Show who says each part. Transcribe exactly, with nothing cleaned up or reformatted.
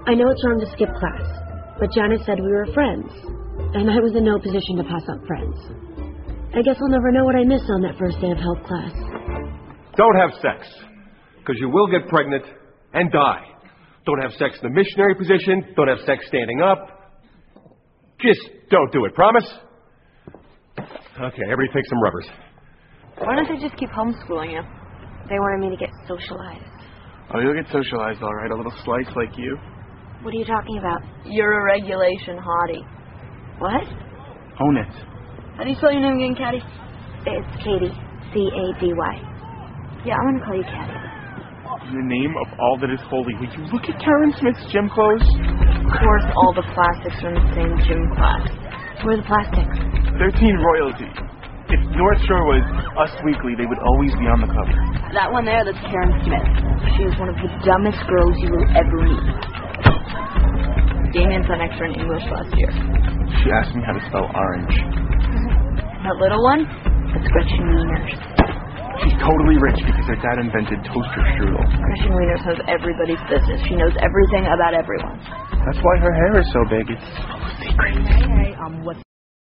Speaker 1: I know it's wrong to skip class, but Janice said we were friends, and I was in no position to pass up friends. I guess I'll never know what I missed on that first day of health class.
Speaker 2: Don't have sex, because you will get pregnant and die. Don't have sex in the missionary position. Don't have sex standing up. Just don't do it. Promise? Okay, everybody take some rubbers.
Speaker 3: Why don't they just keep homeschooling you?
Speaker 1: They wanted me to get socialized.
Speaker 4: Oh, you'll get socialized all right. A little slice like you.
Speaker 1: What are you talking about?
Speaker 3: You're a regulation hottie.
Speaker 1: What?
Speaker 4: Own it.
Speaker 3: How do you spell your name again, Caddy?
Speaker 1: It's Katie. C A D Y. Yeah, I'm going to call you Caddy.
Speaker 4: In the name of all that is holy, would you look at Karen Smith's gym clothes?
Speaker 3: Of course, all the plastics are in the same gym class.
Speaker 1: Where are the plastics?
Speaker 4: thirteen Royalty. If North Shore was Us Weekly, they would always be on the cover.
Speaker 3: That one there, that's Karen Smith. She is one of the dumbest girls you will ever meet. Damien's an extra in English last year.
Speaker 4: She asked me how to spell orange.
Speaker 3: That little one? That's Gretchen Wieners.
Speaker 4: She's totally rich because her dad invented toaster strudel.
Speaker 3: Gretchen Wieners knows everybody's business. She knows everything about everyone.
Speaker 4: That's why her hair is so big. It's full of secrets.
Speaker 5: Hey, hey, um, what's